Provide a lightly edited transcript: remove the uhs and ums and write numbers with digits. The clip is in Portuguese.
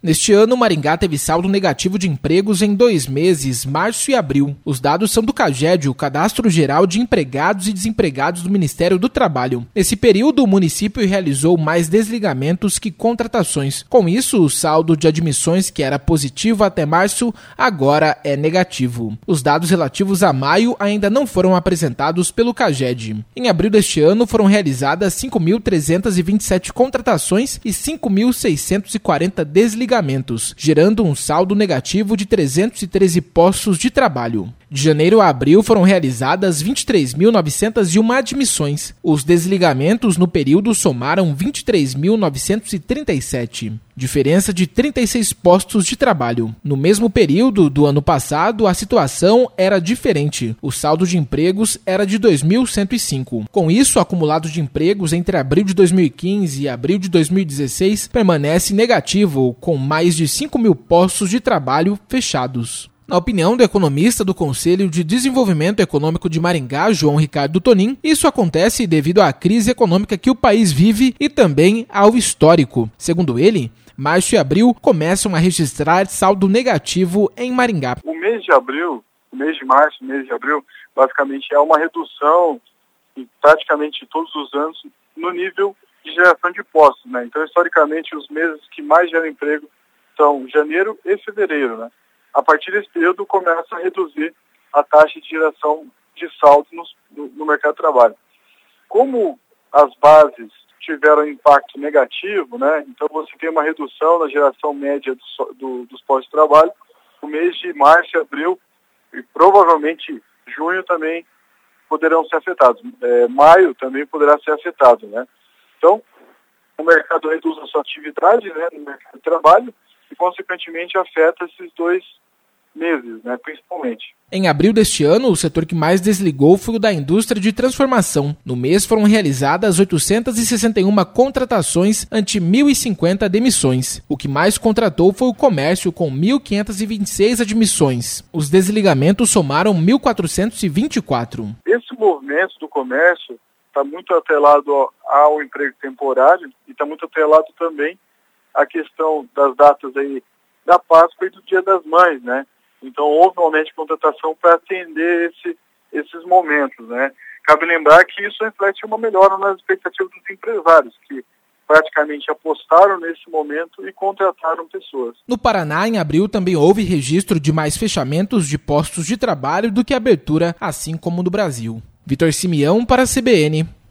Neste ano, Maringá teve saldo negativo de empregos em 2 meses, março e abril. Os dados são do CAGED, o Cadastro Geral de Empregados e Desempregados do Ministério do Trabalho. Nesse período, o município realizou mais desligamentos que contratações. Com isso, o saldo de admissões, que era positivo até março, agora é negativo. Os dados relativos a maio ainda não foram apresentados pelo CAGED. Em abril deste ano, foram realizadas 5.327 contratações e 5.640 desligamentos, gerando um saldo negativo de 313 postos de trabalho. De janeiro a abril foram realizadas 23.901 admissões. Os desligamentos no período somaram 23.937, diferença de 36 postos de trabalho. No mesmo período do ano passado, a situação era diferente. O saldo de empregos era de 2.105. Com isso, o acumulado de empregos entre abril de 2015 e abril de 2016 permanece negativo, com mais de 5.000 postos de trabalho fechados. Na opinião do economista do Conselho de Desenvolvimento Econômico de Maringá, João Ricardo Tonin, isso acontece devido à crise econômica que o país vive e também ao histórico. Segundo ele, março e abril começam a registrar saldo negativo em Maringá. O mês de abril, o mês de março, o mês de abril, basicamente é uma redução em praticamente todos os anos no nível de geração de postos, né? Então, historicamente, os meses que mais geram emprego são janeiro e fevereiro, né? A partir desse período, começa a reduzir a taxa de geração de saldo no mercado de trabalho. Como as bases tiveram impacto negativo, né, então você tem uma redução na geração média dos postos de trabalho, o mês de março e abril, e provavelmente junho também poderão ser afetados. Maio também poderá ser afetado, né? Então, o mercado reduz a sua atividade, né, no mercado de trabalho e, consequentemente, afeta esses 2 meses, né, principalmente. Em abril deste ano, o setor que mais desligou foi o da indústria de transformação. No mês foram realizadas 861 contratações ante 1.050 demissões. O que mais contratou foi o comércio, com 1.526 admissões. Os desligamentos somaram 1.424. Esse movimento do comércio está muito atrelado ao emprego temporário e está muito atrelado também à questão das datas aí da Páscoa e do Dia das Mães, né? Então, houve um aumento de contratação para atender esses momentos, né? Cabe lembrar que isso reflete uma melhora nas expectativas dos empresários, que praticamente apostaram nesse momento e contrataram pessoas. No Paraná, em abril, também houve registro de mais fechamentos de postos de trabalho do que abertura, assim como no Brasil. Vitor Simeão para a CBN.